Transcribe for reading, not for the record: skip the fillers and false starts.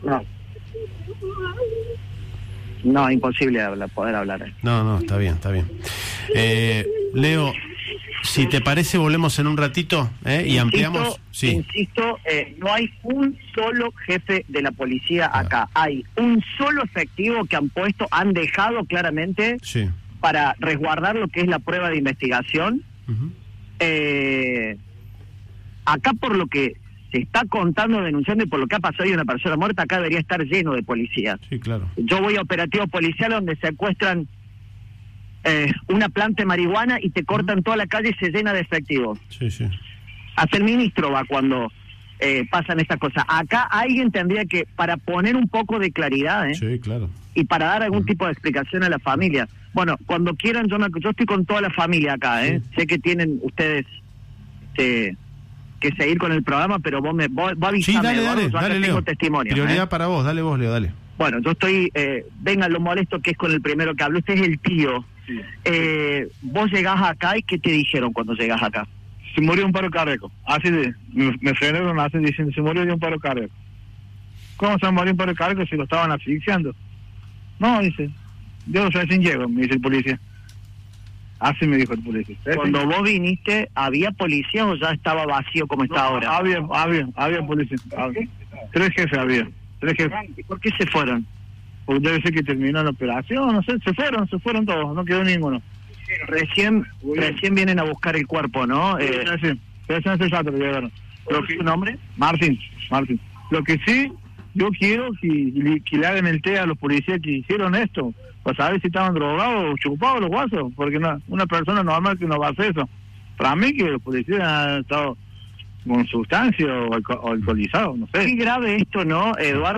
No. No, imposible poder hablar. No, está bien. Leo, si te parece, volvemos en un ratito y ampliamos. Sí. Insisto, no hay un solo jefe de la policía acá. Hay un solo efectivo que han dejado claramente para resguardar lo que es la prueba de investigación. Uh-huh. Acá, por lo que se está contando, denunciando y por lo que ha pasado, hay una persona muerta, acá debería estar lleno de policías. Sí, claro. Yo voy a operativo policial donde secuestran una planta de marihuana y te cortan toda la calle y se llena de efectivos. Sí. Hasta el ministro va cuando pasan estas cosas. Acá alguien tendría que, para poner un poco de claridad, sí, claro, y para dar algún tipo de explicación a la familia. Bueno, cuando quieran, yo estoy con toda la familia acá, sí. Sé que tienen ustedes que seguir con el programa, pero vos avisame. Sí, dale, tengo Leo. Testimonio. Prioridad para vos, dale vos, Leo, dale. Bueno, yo estoy, venga, lo molesto que es con el primero que habló, usted es el tío. Sí. Vos llegás acá y ¿qué te dijeron cuando llegás acá? Se murió de un paro cardíaco. Así me frenaron así diciendo, se murió de un paro cardíaco. ¿Cómo se murió de un paro cardíaco si lo estaban asfixiando? No, dice, yo recién llego, me dice el policía. Así me dijo el policía. Cuando vos viniste, ¿había policía o ya estaba vacío como está ahora? Había policía. 3 jefes había. 3 jefes. ¿Por qué se fueron? Porque debe ser que terminó la operación, no sé, se fueron todos, no quedó ninguno. Recién vienen a buscar el cuerpo, ¿no? Sí, pero hace rato que llegaron. ¿Su nombre? Martín. Lo que sí, yo quiero que le hagan el té a los policías que hicieron esto, para saber si estaban drogados o chupados los guasos, porque una persona normal que no va a hacer eso. Para mí que los policías han estado con sustancia o alcoholizados, no sé. Qué grave esto, ¿no, Eduardo?